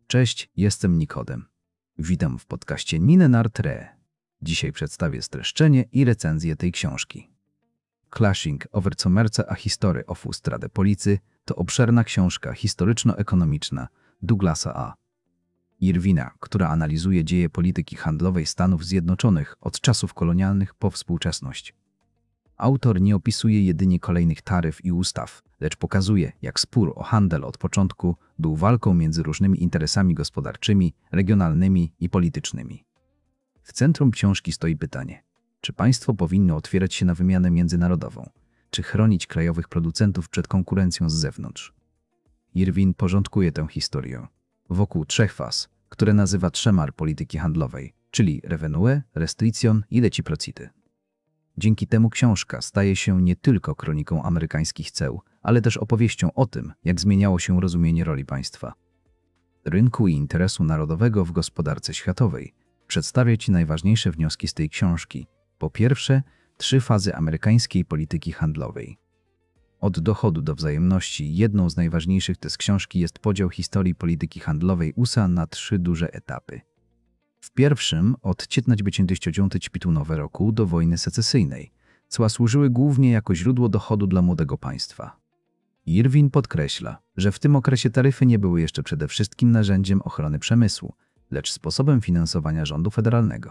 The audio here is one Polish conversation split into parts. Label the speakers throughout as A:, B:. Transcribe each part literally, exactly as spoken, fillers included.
A: Cześć, jestem Nikodem. Witam w podcaście Ninenartre. Dzisiaj przedstawię streszczenie i recenzję tej książki. Clashing over Commerce a History of Strade Policy to obszerna książka historyczno-ekonomiczna Douglasa A. Irwina, która analizuje dzieje polityki handlowej Stanów Zjednoczonych od czasów kolonialnych po współczesność. Autor nie opisuje jedynie kolejnych taryf i ustaw, lecz pokazuje, jak spór o handel od początku był walką między różnymi interesami gospodarczymi, regionalnymi i politycznymi. W centrum książki stoi pytanie, czy państwo powinno otwierać się na wymianę międzynarodową, czy chronić krajowych producentów przed konkurencją z zewnątrz. Irwin porządkuje tę historię wokół trzech faz, które nazywa trzemar polityki handlowej, czyli revenue, restriction i reciprocity. Dzięki temu książka staje się nie tylko kroniką amerykańskich ceł, ale też opowieścią o tym, jak zmieniało się rozumienie roli państwa, rynku i interesu narodowego w gospodarce światowej. Przedstawię Ci najważniejsze wnioski z tej książki. Po pierwsze, trzy fazy amerykańskiej polityki handlowej. Od dochodu do wzajemności jedną z najważniejszych tez książki jest podział historii polityki handlowej U S A na trzy duże etapy. W pierwszym, od tysiąc dziewięćset dziewięćdziesiątego roku do wojny secesyjnej, cła służyły głównie jako źródło dochodu dla młodego państwa. Irwin podkreśla, że w tym okresie taryfy nie były jeszcze przede wszystkim narzędziem ochrony przemysłu, lecz sposobem finansowania rządu federalnego.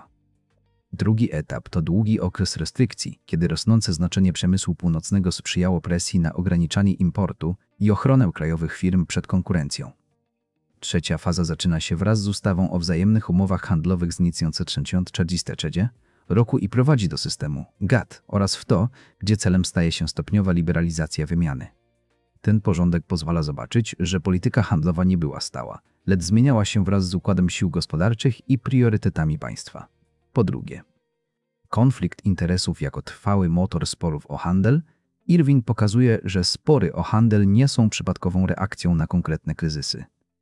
A: Drugi etap to długi okres restrykcji, kiedy rosnące znaczenie przemysłu północnego sprzyjało presji na ograniczanie importu i ochronę krajowych firm przed konkurencją. Trzecia faza zaczyna się wraz z ustawą o wzajemnych umowach handlowych z tysiąc dziewięćset czterdziestego trzeciego roku i prowadzi do systemu G A T T oraz w to, gdzie celem staje się stopniowa liberalizacja wymiany. Ten porządek pozwala zobaczyć, że polityka handlowa nie była stała, lecz zmieniała się wraz z układem sił gospodarczych i priorytetami państwa. Po drugie, konflikt interesów jako trwały motor sporów o handel. Irwin pokazuje, że spory o handel nie są przypadkową reakcją na konkretne kryzysy,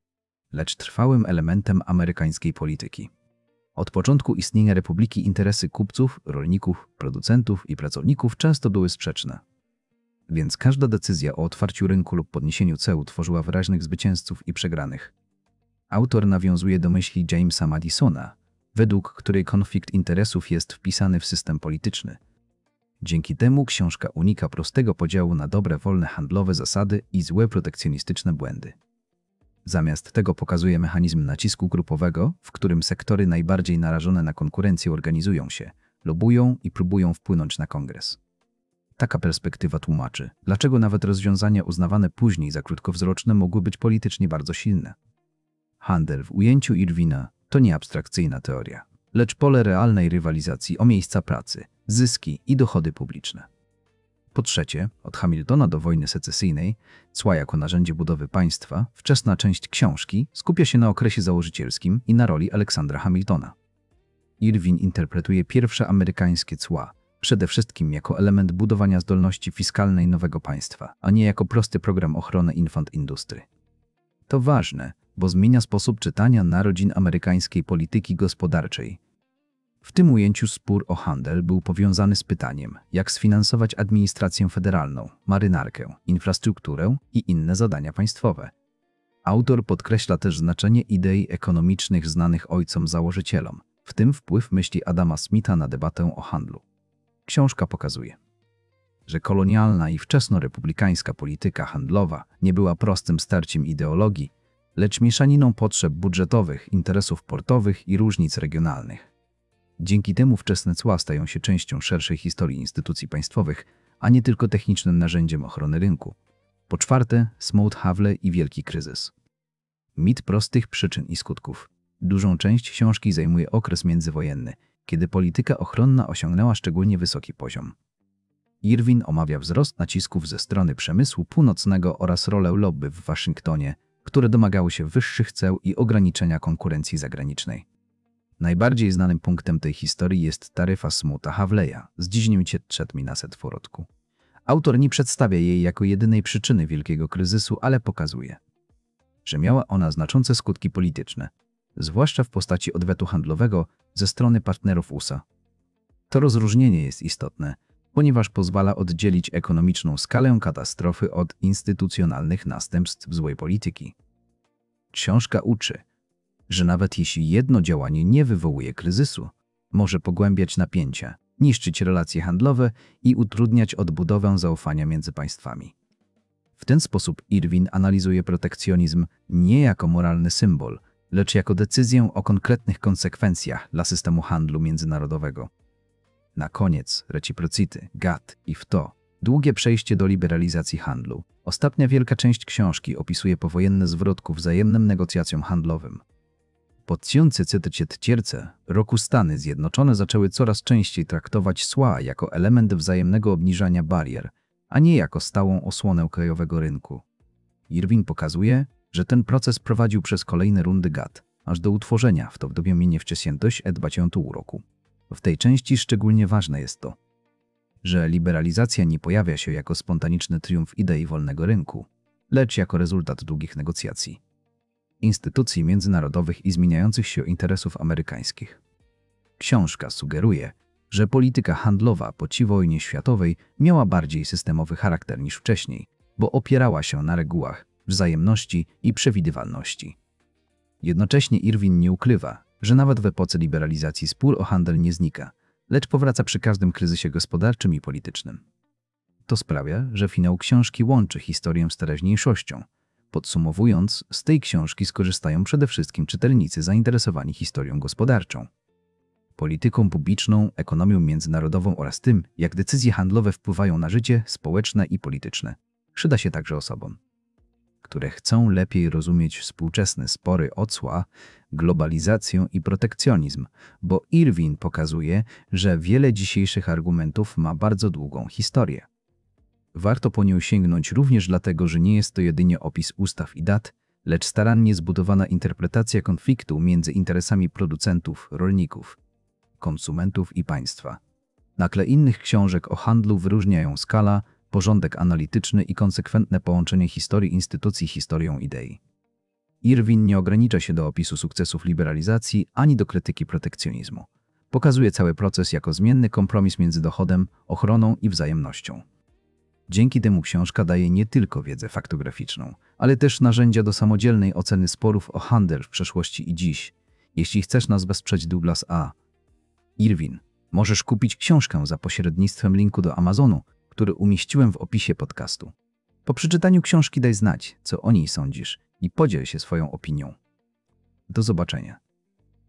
A: lecz trwałym elementem amerykańskiej polityki. Od początku istnienia republiki interesy kupców, rolników, producentów i pracowników często były sprzeczne. Więc każda decyzja o otwarciu rynku lub podniesieniu ceł tworzyła wyraźnych zwycięzców i przegranych. Autor nawiązuje do myśli Jamesa Madisona, według której konflikt interesów jest wpisany w system polityczny. Dzięki temu książka unika prostego podziału na dobre wolne handlowe zasady i złe protekcjonistyczne błędy. Zamiast tego pokazuje mechanizm nacisku grupowego, w którym sektory najbardziej narażone na konkurencję organizują się, lobują i próbują wpłynąć na kongres. Taka perspektywa tłumaczy, dlaczego nawet rozwiązania uznawane później za krótkowzroczne mogły być politycznie bardzo silne. Handel w ujęciu Irwina to nie abstrakcyjna teoria, lecz pole realnej rywalizacji o miejsca pracy, zyski i dochody publiczne. Po trzecie, od Hamiltona do wojny secesyjnej, cła jako narzędzie budowy państwa, wczesna część książki skupia się na okresie założycielskim i na roli Aleksandra Hamiltona. Irwin interpretuje pierwsze amerykańskie cła przede wszystkim jako element budowania zdolności fiskalnej nowego państwa, a nie jako prosty program ochrony infant industry. To ważne, bo zmienia sposób czytania narodzin amerykańskiej polityki gospodarczej. W tym ujęciu spór o handel był powiązany z pytaniem, jak sfinansować administrację federalną, marynarkę, infrastrukturę i inne zadania państwowe. Autor podkreśla też znaczenie idei ekonomicznych znanych ojcom założycielom, w tym wpływ myśli Adama Smitha na debatę o handlu. Książka pokazuje, że kolonialna i wczesnorepublikańska polityka handlowa nie była prostym starciem ideologii, lecz mieszaniną potrzeb budżetowych, interesów portowych i różnic regionalnych. Dzięki temu wczesne cła stają się częścią szerszej historii instytucji państwowych, a nie tylko technicznym narzędziem ochrony rynku. Po czwarte, Smoot-Hawley i wielki kryzys. Mit prostych przyczyn i skutków. Dużą część książki zajmuje okres międzywojenny, kiedy polityka ochronna osiągnęła szczególnie wysoki poziom. Irwin omawia wzrost nacisków ze strony przemysłu północnego oraz rolę lobby w Waszyngtonie, które domagały się wyższych ceł i ograniczenia konkurencji zagranicznej. Najbardziej znanym punktem tej historii jest taryfa Smoota-Hawleya z tysiąc dziewięćset trzeciego roku. Autor nie przedstawia jej jako jedynej przyczyny wielkiego kryzysu, ale pokazuje, że miała ona znaczące skutki polityczne, zwłaszcza w postaci odwetu handlowego ze strony partnerów U S A. To rozróżnienie jest istotne, ponieważ pozwala oddzielić ekonomiczną skalę katastrofy od instytucjonalnych następstw złej polityki. Książka uczy, że nawet jeśli jedno działanie nie wywołuje kryzysu, może pogłębiać napięcia, niszczyć relacje handlowe i utrudniać odbudowę zaufania między państwami. W ten sposób Irwin analizuje protekcjonizm nie jako moralny symbol, lecz jako decyzję o konkretnych konsekwencjach dla systemu handlu międzynarodowego. Na koniec reciprocity, G A T i W T O. Długie przejście do liberalizacji handlu. Ostatnia wielka część książki opisuje powojenny zwrot ku wzajemnym negocjacjom handlowym. Po tysiąc dziewięćset czterdziestym roku Stany Zjednoczone zaczęły coraz częściej traktować cła jako element wzajemnego obniżania barier, a nie jako stałą osłonę krajowego rynku. Irwin pokazuje, że ten proces prowadził przez kolejne rundy G A T, aż do utworzenia w to w dobie mniej wcześniej dwudziestego roku. W tej części szczególnie ważne jest to, że liberalizacja nie pojawia się jako spontaniczny triumf idei wolnego rynku, lecz jako rezultat długich negocjacji, instytucji międzynarodowych i zmieniających się interesów amerykańskich. Książka sugeruje, że polityka handlowa po wojnie światowej miała bardziej systemowy charakter niż wcześniej, bo opierała się na regułach, wzajemności i przewidywalności. Jednocześnie Irwin nie ukrywa, że nawet w epoce liberalizacji spór o handel nie znika, lecz powraca przy każdym kryzysie gospodarczym i politycznym. To sprawia, że finał książki łączy historię z teraźniejszością. Podsumowując, z tej książki skorzystają przede wszystkim czytelnicy zainteresowani historią gospodarczą, polityką publiczną, ekonomią międzynarodową oraz tym, jak decyzje handlowe wpływają na życie społeczne i polityczne. Przyda się także osobom, które chcą lepiej rozumieć współczesne spory o cła, globalizację i protekcjonizm, bo Irwin pokazuje, że wiele dzisiejszych argumentów ma bardzo długą historię. Warto po nią sięgnąć również dlatego, że nie jest to jedynie opis ustaw i dat, lecz starannie zbudowana interpretacja konfliktu między interesami producentów, rolników, konsumentów i państwa. Na tle innych książek o handlu wyróżniają skala, porządek analityczny i konsekwentne połączenie historii instytucji historią idei. Irwin nie ogranicza się do opisu sukcesów liberalizacji ani do krytyki protekcjonizmu. Pokazuje cały proces jako zmienny kompromis między dochodem, ochroną i wzajemnością. Dzięki temu książka daje nie tylko wiedzę faktograficzną, ale też narzędzia do samodzielnej oceny sporów o handel w przeszłości i dziś. Jeśli chcesz nas wesprzeć Douglas A. Irwin, możesz kupić książkę za pośrednictwem linku do Amazonu, który umieściłem w opisie podcastu. Po przeczytaniu książki daj znać, co o niej sądzisz i podziel się swoją opinią. Do zobaczenia.